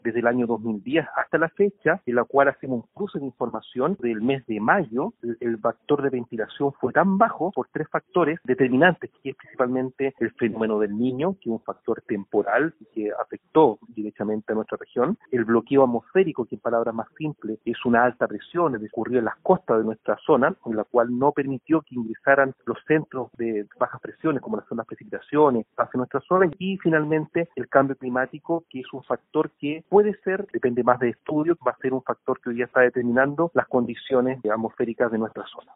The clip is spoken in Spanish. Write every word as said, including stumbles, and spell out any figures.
desde el año dos mil diez hasta la fecha, en la cual hacemos un cruce de información del mes de mayo. El, el factor de ventilación fue tan bajo por tres factores determinantes, que es principalmente el fenómeno del Niño, que es un factor temporal que afectó directamente a nuestra región, el bloqueo atmosférico, que en palabras más simples es una alta presión que ocurrió en las costas de nuestra zona, en la cual no permitió que ingresaran los centros de bajas presiones, como las zonas precipitaciones, hacia nuestra zona, y finalmente el cambio climático, que es un factor que puede ser, depende más de estudios, va a ser un factor que hoy ya está determinando las condiciones atmosféricas de nuestra zona.